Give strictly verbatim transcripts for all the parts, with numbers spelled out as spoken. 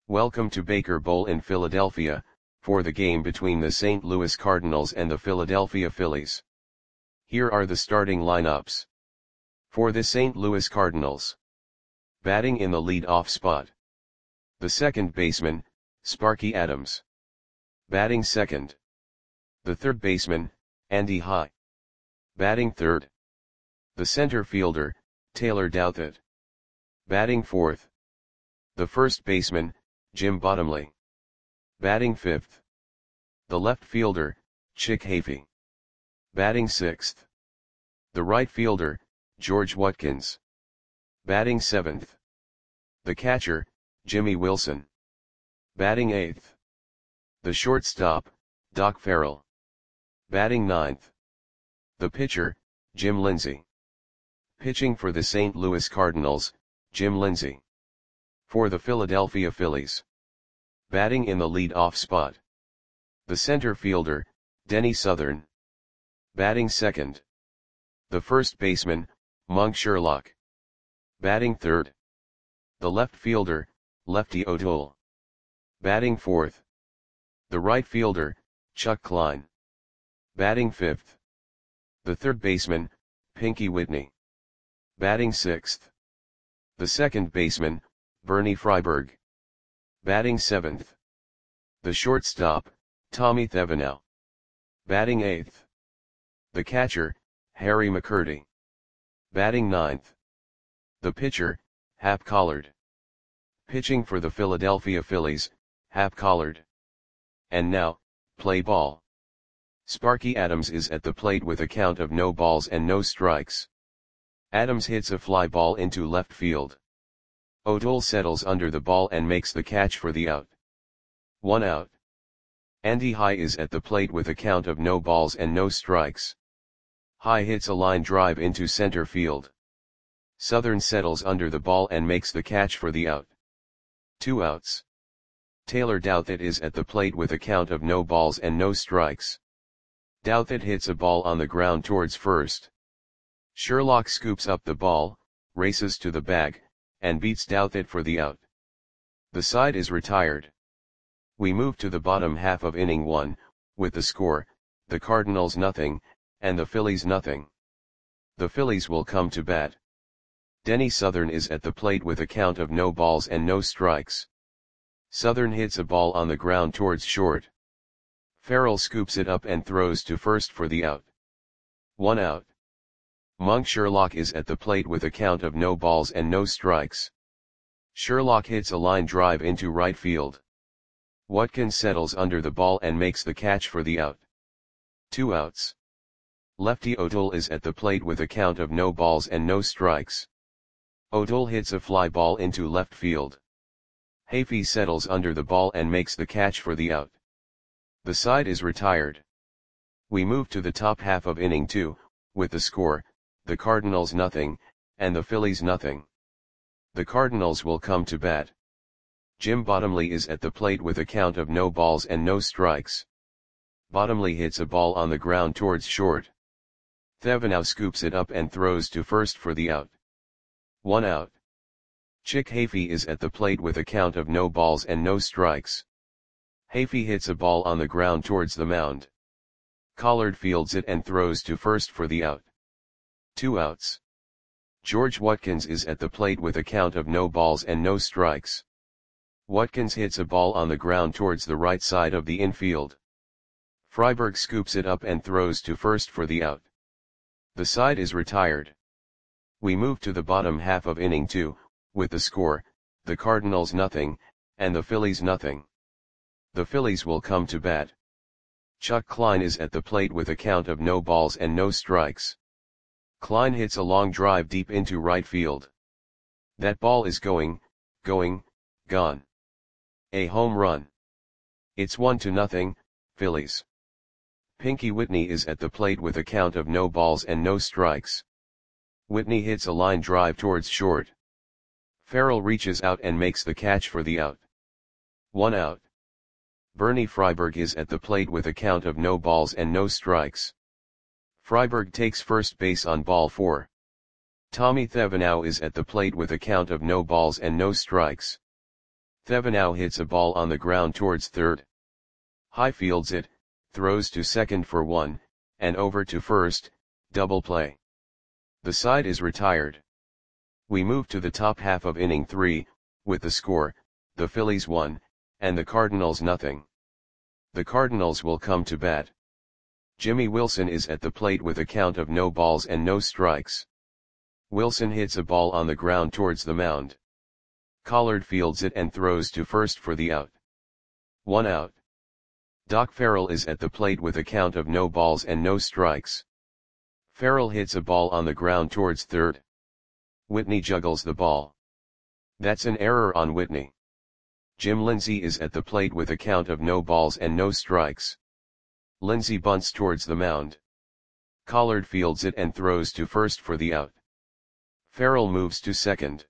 Welcome to Baker Bowl in Philadelphia, for the game between the Saint Louis Cardinals and the Philadelphia Phillies. Here are the starting lineups. For the Saint Louis Cardinals. Batting in the lead-off spot. The second baseman, Sparky Adams. Batting second. The third baseman, Andy High. Batting third. The center fielder, Taylor Douthit. Batting fourth. The first baseman, Jim Bottomley. Batting fifth. The left fielder, Chick Hafey. Batting sixth. The right fielder, George Watkins. Batting seventh. The catcher, Jimmy Wilson. Batting eighth. The shortstop, Doc Farrell. Batting ninth. The pitcher, Jim Lindsey. Pitching for the Saint Louis Cardinals, Jim Lindsey. For the Philadelphia Phillies. Batting in the lead-off spot. The center fielder, Denny Southern. Batting second. The first baseman, Monk Sherlock. Batting third. The left fielder, Lefty O'Toole. Batting fourth. The right fielder, Chuck Klein. Batting fifth. The third baseman, Pinky Whitney. Batting sixth. The second baseman, Bernie Freiberg. Batting seventh. The shortstop, Tommy Thevenot. Batting eighth. The catcher, Harry McCurdy. Batting ninth. The pitcher, Hap Collard. Pitching for the Philadelphia Phillies, Hap Collard. And now, play ball. Sparky Adams is at the plate with a count of no balls and no strikes. Adams hits a fly ball into left field. O'Toole settles under the ball and makes the catch for the out. One out. Andy High is at the plate with a count of no balls and no strikes. High hits a line drive into center field. Southern settles under the ball and makes the catch for the out. Two outs. Taylor Douthit is at the plate with a count of no balls and no strikes. Douthit hits a ball on the ground towards first. Sherlock scoops up the ball, races to the bag, and beats Douthit for the out. The side is retired. We move to the bottom half of inning one, with the score, the Cardinals nothing, and the Phillies nothing. The Phillies will come to bat. Denny Southern is at the plate with a count of no balls and no strikes. Southern hits a ball on the ground towards short. Farrell scoops it up and throws to first for the out. One out. Monk Sherlock is at the plate with a count of no balls and no strikes. Sherlock hits a line drive into right field. Watkins settles under the ball and makes the catch for the out. Two outs. Lefty O'Toole is at the plate with a count of no balls and no strikes. O'Toole hits a fly ball into left field. Hafey settles under the ball and makes the catch for the out. The side is retired. We move to the top half of inning two, with the score, the Cardinals nothing, and the Phillies nothing. The Cardinals will come to bat. Jim Bottomley is at the plate with a count of no balls and no strikes. Bottomley hits a ball on the ground towards short. Thevenot scoops it up and throws to first for the out. One out. Chick Hafey is at the plate with a count of no balls and no strikes. Hafey hits a ball on the ground towards the mound. Collard fields it and throws to first for the out. Two outs. George Watkins is at the plate with a count of no balls and no strikes. Watkins hits a ball on the ground towards the right side of the infield. Freiberg scoops it up and throws to first for the out. The side is retired. We move to the bottom half of inning two, with the score, the Cardinals nothing, and the Phillies nothing. The Phillies will come to bat. Chuck Klein is at the plate with a count of no balls and no strikes. Klein hits a long drive deep into right field. That ball is going, going, gone. A home run. It's one to nothing, Phillies. Pinky Whitney is at the plate with a count of no balls and no strikes. Whitney hits a line drive towards short. Farrell reaches out and makes the catch for the out. One out. Bernie Freiberg is at the plate with a count of no balls and no strikes. Freiberg takes first base on ball four. Tommy Thevenot is at the plate with a count of no balls and no strikes. Thevenot hits a ball on the ground towards third. High fields it, throws to second for one, and over to first, double play. The side is retired. We move to the top half of inning three, with the score, the Phillies one, and the Cardinals nothing. The Cardinals will come to bat. Jimmy Wilson is at the plate with a count of no balls and no strikes. Wilson hits a ball on the ground towards the mound. Collard fields it and throws to first for the out. One out. Doc Farrell is at the plate with a count of no balls and no strikes. Farrell hits a ball on the ground towards third. Whitney juggles the ball. That's an error on Whitney. Jim Lindsay is at the plate with a count of no balls and no strikes. Lindsay bunts towards the mound. Collard fields it and throws to first for the out. Farrell moves to second.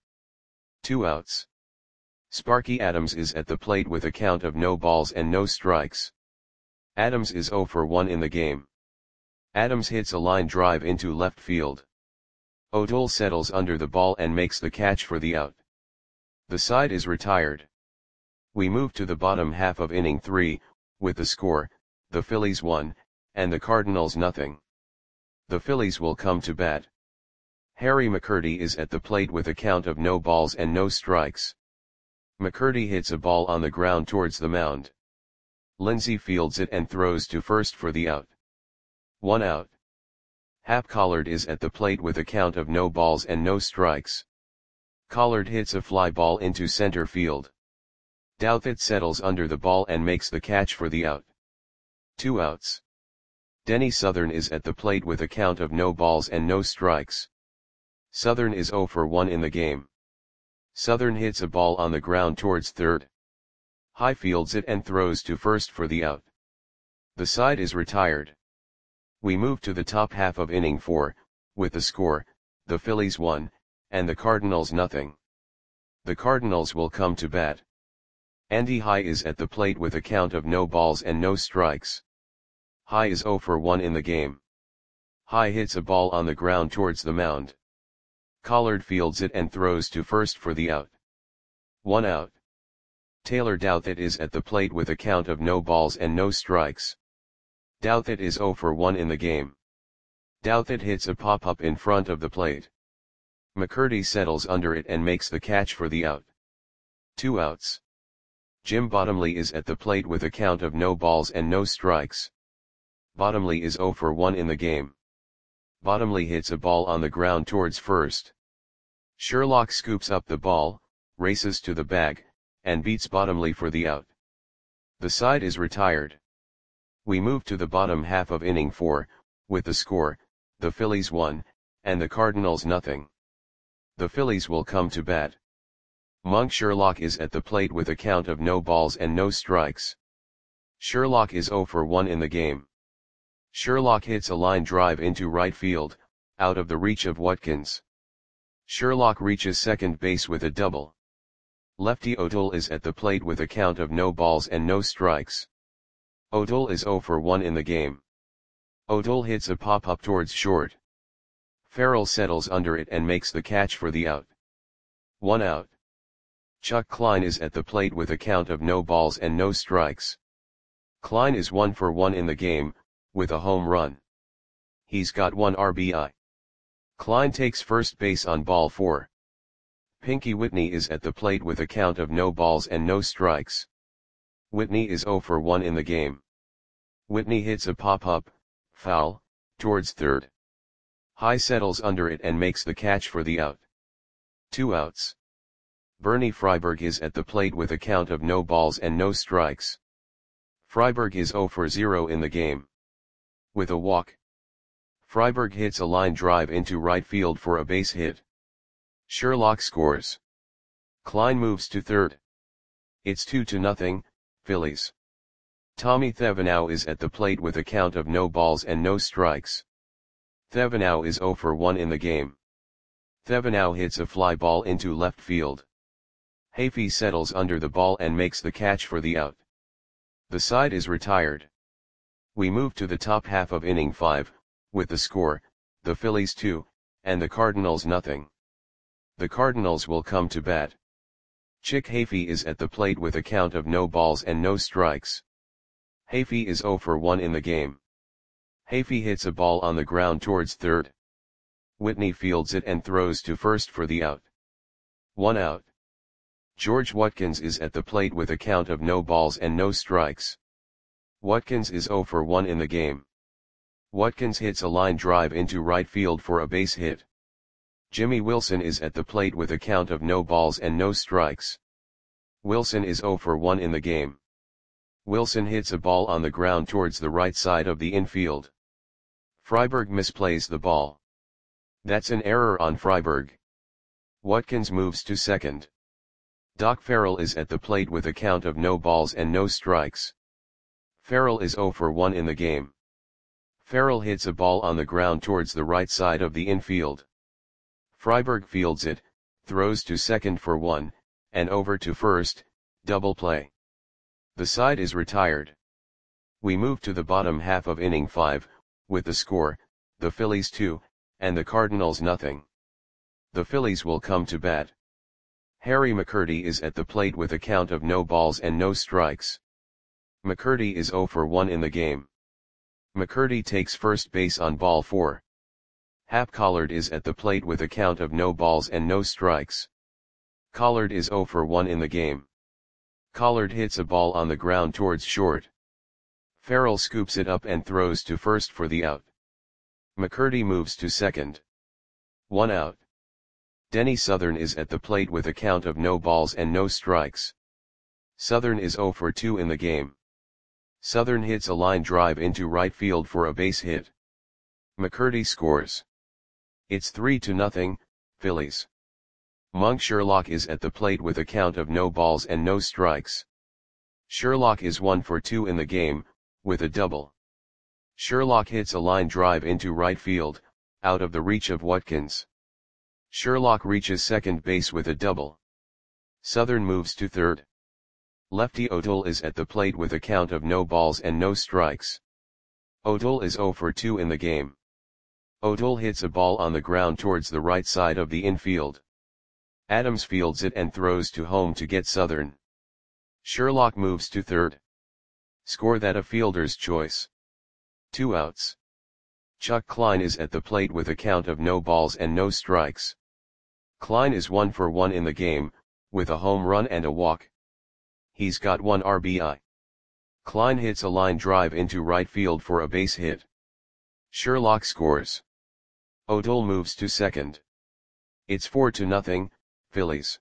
Two outs. Sparky Adams is at the plate with a count of no balls and no strikes. Adams is oh for one in the game. Adams hits a line drive into left field. O'Toole settles under the ball and makes the catch for the out. The side is retired. We move to the bottom half of inning three, with the score, the Phillies one, and the Cardinals nothing. The Phillies will come to bat. Harry McCurdy is at the plate with a count of no balls and no strikes. McCurdy hits a ball on the ground towards the mound. Lindsay fields it and throws to first for the out. One out. Hap Collard is at the plate with a count of no balls and no strikes. Collard hits a fly ball into center field. Douthit settles under the ball and makes the catch for the out. Two outs. Denny Southern is at the plate with a count of no balls and no strikes. Southern is oh for one in the game. Southern hits a ball on the ground towards third. High fields it and throws to first for the out. The side is retired. We move to the top half of inning four, with the score, the Phillies one, and the Cardinals nothing. The Cardinals will come to bat. Andy High is at the plate with a count of no balls and no strikes. High is oh for one in the game. High hits a ball on the ground towards the mound. Collard fields it and throws to first for the out. One out. Taylor Douthit is at the plate with a count of no balls and no strikes. Douthit is oh for one in the game. Douthit hits a pop-up in front of the plate. McCurdy settles under it and makes the catch for the out. Two outs. Jim Bottomley is at the plate with a count of no balls and no strikes. Bottomley is oh for one in the game. Bottomley hits a ball on the ground towards first. Sherlock scoops up the ball, races to the bag, and beats Bottomley for the out. The side is retired. We move to the bottom half of inning four, with the score, the Phillies one, and the Cardinals nothing. The Phillies will come to bat. Monk Sherlock is at the plate with a count of no balls and no strikes. Sherlock is oh for one in the game. Sherlock hits a line drive into right field, out of the reach of Watkins. Sherlock reaches second base with a double. Lefty O'Toole is at the plate with a count of no balls and no strikes. O'Toole is oh for one in the game. O'Toole hits a pop-up towards short. Farrell settles under it and makes the catch for the out. One out. Chuck Klein is at the plate with a count of no balls and no strikes. Klein is one for one in the game, with a home run. He's got one R B I. Klein takes first base on ball four. Pinky Whitney is at the plate with a count of no balls and no strikes. Whitney is oh for one in the game. Whitney hits a pop-up, foul, towards third. High settles under it and makes the catch for the out. Two outs. Bernie Freiberg is at the plate with a count of no balls and no strikes. Freiberg is oh for zero in the game. With a walk. Freiberg hits a line drive into right field for a base hit. Sherlock scores. Klein moves to third. It's two to nothing, Phillies. Tommy Thevenot is at the plate with a count of no balls and no strikes. Thevenot is oh for one in the game. Thevenot hits a fly ball into left field. Hafey settles under the ball and makes the catch for the out. The side is retired. We move to the top half of inning five, with the score, the Phillies two, and the Cardinals nothing. The Cardinals will come to bat. Chick Hafey is at the plate with a count of no balls and no strikes. Hafey is zero for one in the game. Hafey hits a ball on the ground towards third. Whitney fields it and throws to first for the out. One out. George Watkins is at the plate with a count of no balls and no strikes. Watkins is zero for one in the game. Watkins hits a line drive into right field for a base hit. Jimmy Wilson is at the plate with a count of no balls and no strikes. Wilson is zero for one in the game. Wilson hits a ball on the ground towards the right side of the infield. Freiberg misplays the ball. That's an error on Freiberg. Watkins moves to second. Doc Farrell is at the plate with a count of no balls and no strikes. Farrell is zero for one in the game. Farrell hits a ball on the ground towards the right side of the infield. Freiberg fields it, throws to second for one, and over to first, double play. The side is retired. We move to the bottom half of inning five, with the score, the Phillies two, and the Cardinals nothing. The Phillies will come to bat. Harry McCurdy is at the plate with a count of no balls and no strikes. McCurdy is zero for one in the game. McCurdy takes first base on ball four. Hap Collard is at the plate with a count of no balls and no strikes. Collard is zero for one in the game. Collard hits a ball on the ground towards short. Farrell scoops it up and throws to first for the out. McCurdy moves to second. One out. Denny Southern is at the plate with a count of no balls and no strikes. Southern is zero for two in the game. Southern hits a line drive into right field for a base hit. McCurdy scores. It's three to nothing, Phillies. Monk Sherlock is at the plate with a count of no balls and no strikes. Sherlock is one for two in the game, with a double. Sherlock hits a line drive into right field, out of the reach of Watkins. Sherlock reaches second base with a double. Southern moves to third. Lefty O'Toole is at the plate with a count of no balls and no strikes. O'Toole is zero for two in the game. O'Toole hits a ball on the ground towards the right side of the infield. Adams fields it and throws to home to get Southern. Sherlock moves to third. Score that a fielder's choice. Two outs. Chuck Klein is at the plate with a count of no balls and no strikes. Klein is one for one in the game, with a home run and a walk. He's got one R B I. Klein hits a line drive into right field for a base hit. Sherlock scores. O'Toole moves to second. It's four to nothing, Phillies.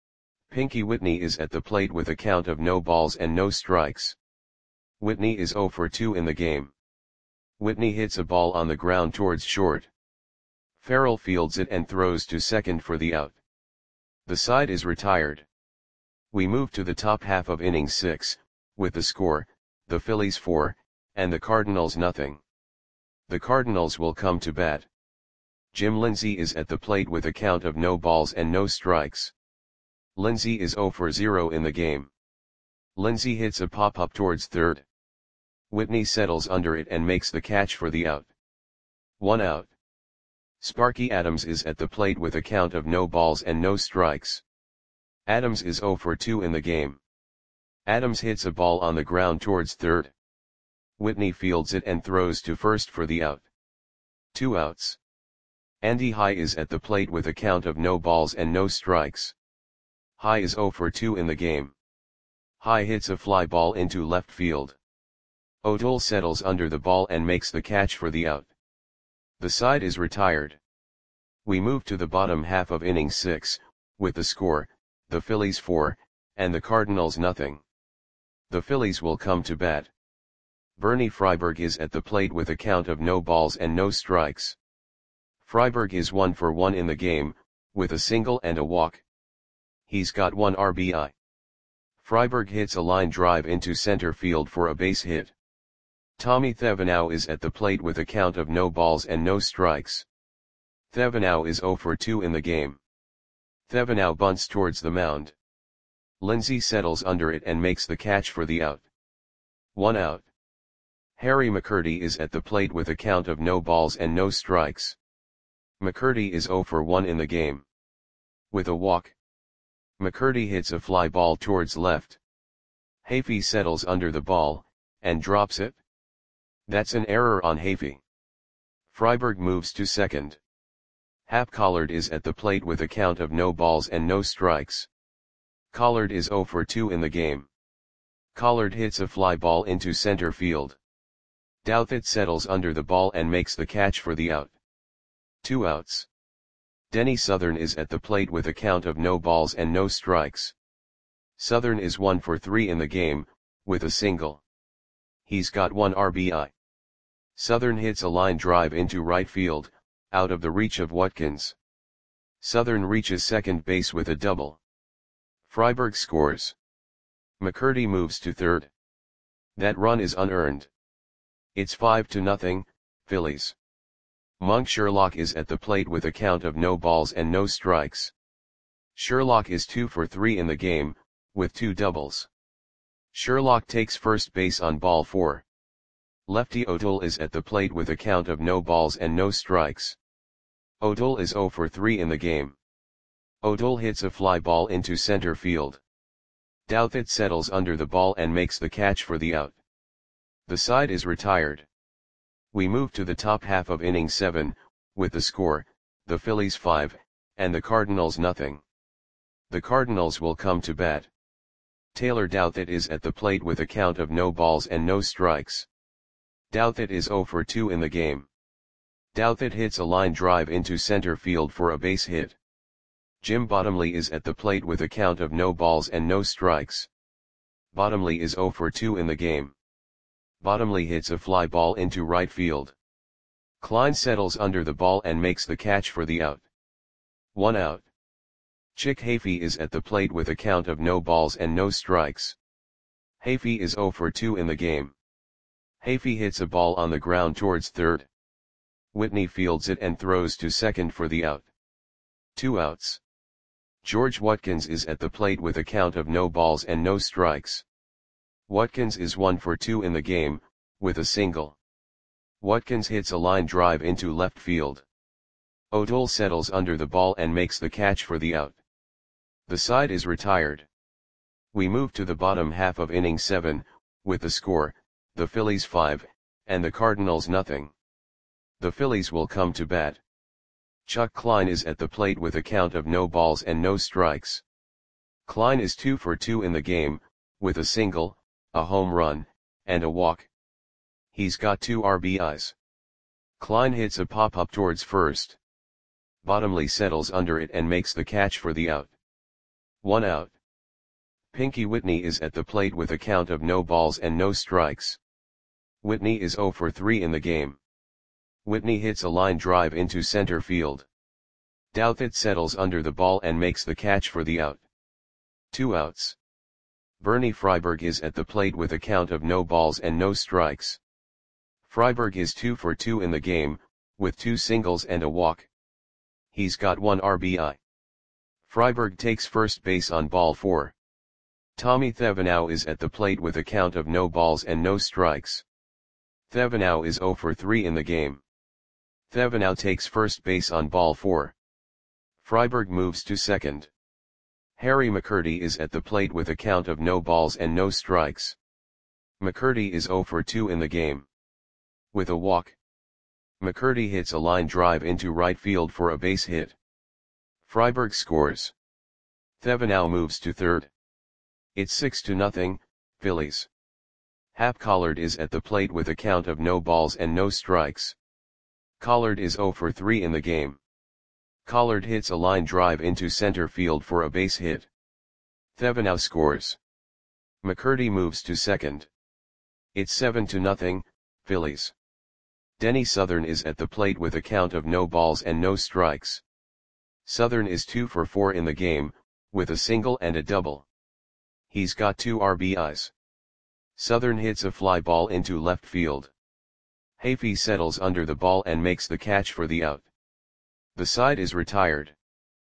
Pinky Whitney is at the plate with a count of no balls and no strikes. Whitney is zero for two in the game. Whitney hits a ball on the ground towards short. Farrell fields it and throws to second for the out. The side is retired. We move to the top half of inning six, with the score, the Phillies four, and the Cardinals nothing. The Cardinals will come to bat. Jim Lindsay is at the plate with a count of no balls and no strikes. Lindsay is zero for zero in the game. Lindsay hits a pop-up towards third. Whitney settles under it and makes the catch for the out. One out. Sparky Adams is at the plate with a count of no balls and no strikes. Adams is zero for two in the game. Adams hits a ball on the ground towards third. Whitney fields it and throws to first for the out. Two outs. Andy High is at the plate with a count of no balls and no strikes. High is zero for two in the game. High hits a fly ball into left field. O'Toole settles under the ball and makes the catch for the out. The side is retired. We move to the bottom half of inning six, with the score, the Phillies four, and the Cardinals nothing. The Phillies will come to bat. Bernie Freiberg is at the plate with a count of no balls and no strikes. Freiberg is one for one in the game, with a single and a walk. He's got one R B I. Freiberg hits a line drive into center field for a base hit. Tommy Thevenot is at the plate with a count of no balls and no strikes. Thevenot is zero for two in the game. Thevenot bunts towards the mound. Lindsay settles under it and makes the catch for the out. One out. Harry McCurdy is at the plate with a count of no balls and no strikes. McCurdy is zero for one in the game. With a walk. McCurdy hits a fly ball towards left. Hafey settles under the ball, and drops it. That's an error on Hafey. Freiberg moves to second. Hap Collard is at the plate with a count of no balls and no strikes. Collard is zero for two in the game. Collard hits a fly ball into center field. Douthit settles under the ball and makes the catch for the out. Two outs. Denny Southern is at the plate with a count of no balls and no strikes. Southern is one for three in the game, with a single. He's got one R B I. Southern hits a line drive into right field, out of the reach of Watkins. Southern reaches second base with a double. Freiberg scores. McCurdy moves to third. That run is unearned. It's five to nothing, Phillies. Monk Sherlock is at the plate with a count of no balls and no strikes. Sherlock is two for three in the game, with two doubles. Sherlock takes first base on ball four. Lefty O'Toole is at the plate with a count of no balls and no strikes. O'Toole is zero for three in the game. O'Toole hits a fly ball into center field. Douthit settles under the ball and makes the catch for the out. The side is retired. We move to the top half of inning seven, with the score, the Phillies five, and the Cardinals nothing. The Cardinals will come to bat. Taylor Douthit is at the plate with a count of no balls and no strikes. Douthit is zero for two in the game. Douthit hits a line drive into center field for a base hit. Jim Bottomley is at the plate with a count of no balls and no strikes. Bottomley is zero for two in the game. Bottomley hits a fly ball into right field. Klein settles under the ball and makes the catch for the out. One out. Chick Hafey is at the plate with a count of no balls and no strikes. Hafey is zero for two in the game. Hafey hits a ball on the ground towards third. Whitney fields it and throws to second for the out. Two outs. George Watkins is at the plate with a count of no balls and no strikes. Watkins is one for two in the game, with a single. Watkins hits a line drive into left field. O'Toole settles under the ball and makes the catch for the out. The side is retired. We move to the bottom half of inning seven, with the score, the Phillies five, and the Cardinals nothing. The Phillies will come to bat. Chuck Klein is at the plate with a count of no balls and no strikes. Klein is two for two in the game, with a single, a home run, and a walk. He's got two R B Is. Klein hits a pop-up towards first. Bottomley settles under it and makes the catch for the out. One out. Pinky Whitney is at the plate with a count of no balls and no strikes. Whitney is zero for three in the game. Whitney hits a line drive into center field. Douthit settles under the ball and makes the catch for the out. Two outs. Bernie Freiberg is at the plate with a count of no balls and no strikes. Freiberg is two for two in the game, with two singles and a walk. He's got one R B I. Freiberg takes first base on ball four. Tommy Thevenow is at the plate with a count of no balls and no strikes. Thevenow is zero for three in the game. Thevenow takes first base on ball four. Freiberg moves to second. Harry McCurdy is at the plate with a count of no balls and no strikes. McCurdy is zero for two in the game. With a walk. McCurdy hits a line drive into right field for a base hit. Freiberg scores. Thevenow moves to third. It's six to nothing, Phillies. Hap Collard is at the plate with a count of no balls and no strikes. Collard is zero for three in the game. Collard hits a line drive into center field for a base hit. Thevenow scores. McCurdy moves to second. It's seven to nothing, Phillies. Denny Southern is at the plate with a count of no balls and no strikes. Southern is two for four in the game, with a single and a double. He's got two R B Is. Southern hits a fly ball into left field. Hafey settles under the ball and makes the catch for the out. The side is retired.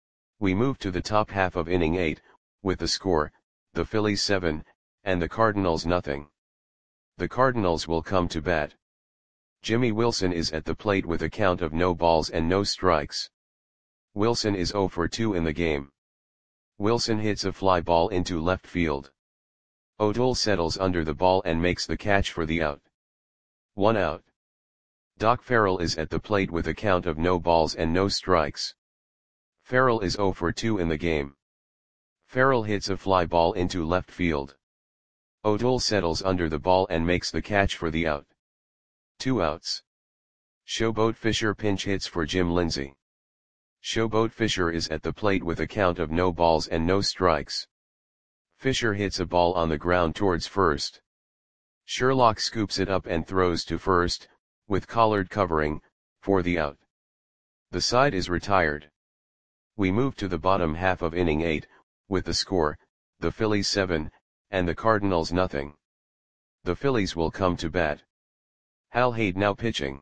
We move to the top half of inning eight, with the score, the Phillies seven, and the Cardinals nothing. The Cardinals will come to bat. Jimmy Wilson is at the plate with a count of no balls and no strikes. Wilson is zero for two in the game. Wilson hits a fly ball into left field. O'Toole settles under the ball and makes the catch for the out. One out. Doc Farrell is at the plate with a count of no balls and no strikes. Farrell is zero for two in the game. Farrell hits a fly ball into left field. O'Toole settles under the ball and makes the catch for the out. Two outs. Showboat Fisher pinch hits for Jim Lindsay. Showboat Fisher is at the plate with a count of no balls and no strikes. Fisher hits a ball on the ground towards first. Sherlock scoops it up and throws to first, with Collard covering, for the out. The side is retired. We move to the bottom half of inning eight, with the score, the Phillies seven, and the Cardinals nothing. The Phillies will come to bat. Hal Haid now pitching.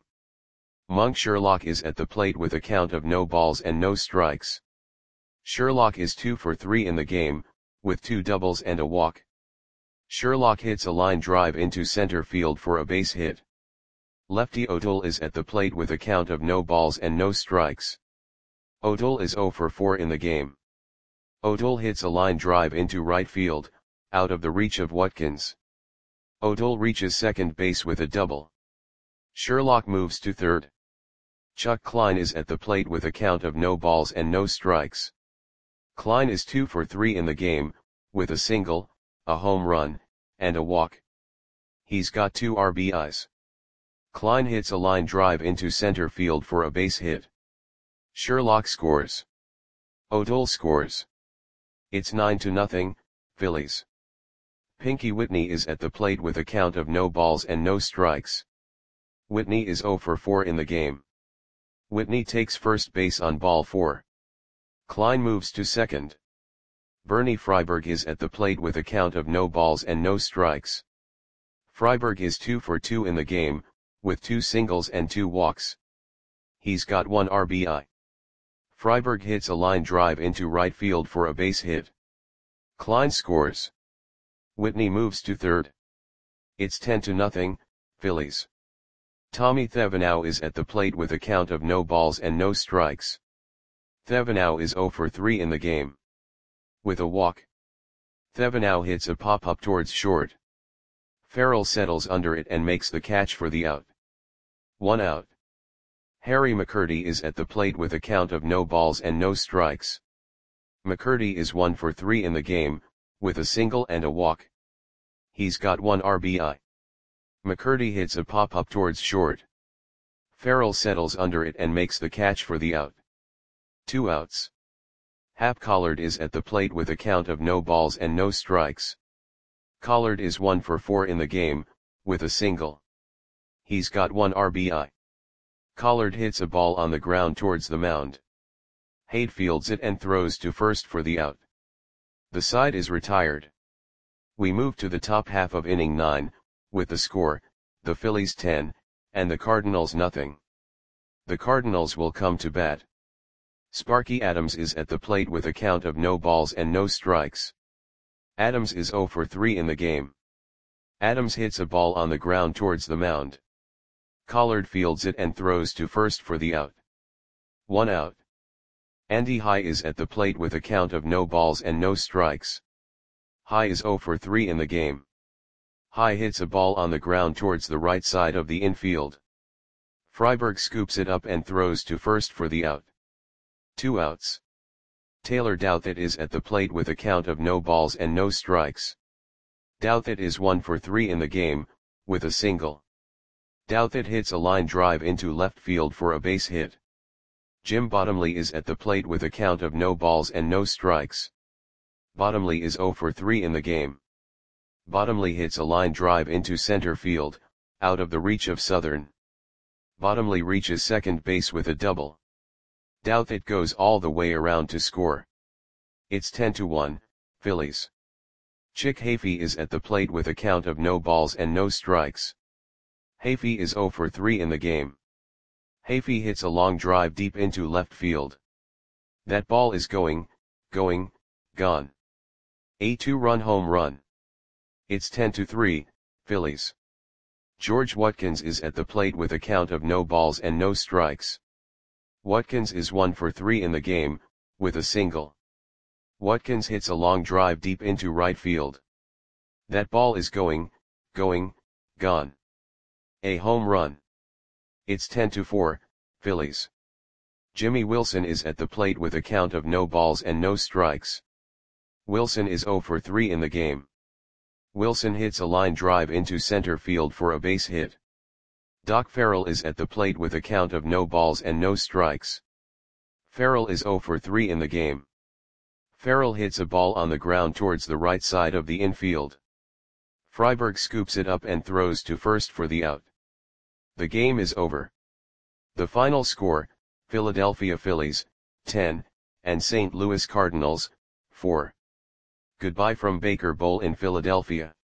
Monk Sherlock is at the plate with a count of no balls and no strikes. Sherlock is two for three in the game, with two doubles and a walk. Sherlock hits a line drive into center field for a base hit. Lefty O'Toole is at the plate with a count of no balls and no strikes. O'Toole is zero for four in the game. O'Toole hits a line drive into right field, out of the reach of Watkins. O'Toole reaches second base with a double. Sherlock moves to third. Chuck Klein is at the plate with a count of no balls and no strikes. Klein is two for three in the game, with a single, a home run, and a walk. He's got two R B Is. Klein hits a line drive into center field for a base hit. Sherlock scores. O'Toole scores. It's nine to nothing, Phillies. Pinky Whitney is at the plate with a count of no balls and no strikes. Whitney is zero for four in the game. Whitney takes first base on ball four. Klein moves to second. Bernie Freiberg is at the plate with a count of no balls and no strikes. Freiberg is two for two in the game, with two singles and two walks. He's got one R B I. Freiberg hits a line drive into right field for a base hit. Klein scores. Whitney moves to third. It's ten to nothing, Phillies. Tommy Thevenot is at the plate with a count of no balls and no strikes. Thevenot is zero for three in the game. With a walk. Thevenot hits a pop-up towards short. Farrell settles under it and makes the catch for the out. One out. Harry McCurdy is at the plate with a count of no balls and no strikes. McCurdy is one for three in the game, with a single and a walk. He's got one R B I. McCurdy hits a pop-up towards short. Farrell settles under it and makes the catch for the out. Two outs. Hap Collard is at the plate with a count of no balls and no strikes. Collard is one for four in the game, with a single. He's got one R B I. Collard hits a ball on the ground towards the mound. Haid fields it and throws to first for the out. The side is retired. We move to the top half of inning nine, with the score, the Phillies ten, and the Cardinals nothing. The Cardinals will come to bat. Sparky Adams is at the plate with a count of no balls and no strikes. Adams is zero for three in the game. Adams hits a ball on the ground towards the mound. Collard fields it and throws to first for the out. One out. Andy High is at the plate with a count of no balls and no strikes. High is zero for three in the game. High hits a ball on the ground towards the right side of the infield. Freiberg scoops it up and throws to first for the out. Two outs. Taylor Douthit is at the plate with a count of no balls and no strikes. Douthit is one for three in the game, with a single. Douthit hits a line drive into left field for a base hit. Jim Bottomley is at the plate with a count of no balls and no strikes. Bottomley is zero for three in the game. Bottomley hits a line drive into center field, out of the reach of Southern. Bottomley reaches second base with a double. Douthit goes all the way around to score. It's ten to one, Phillies. Chick Hafey is at the plate with a count of no balls and no strikes. Hafey is zero for three in the game. Hafey hits a long drive deep into left field. That ball is going, going, gone. A two-run home run. It's ten to three, Phillies. George Watkins is at the plate with a count of no balls and no strikes. Watkins is one for three in the game, with a single. Watkins hits a long drive deep into right field. That ball is going, going, gone. A home run. It's ten to four, Phillies. Jimmy Wilson is at the plate with a count of no balls and no strikes. Wilson is zero for three in the game. Wilson hits a line drive into center field for a base hit. Doc Farrell is at the plate with a count of no balls and no strikes. Farrell is zero for three in the game. Farrell hits a ball on the ground towards the right side of the infield. Freiberg scoops it up and throws to first for the out. The game is over. The final score, Philadelphia Phillies, ten, and Saint Louis Cardinals, four. Goodbye from Baker Bowl in Philadelphia.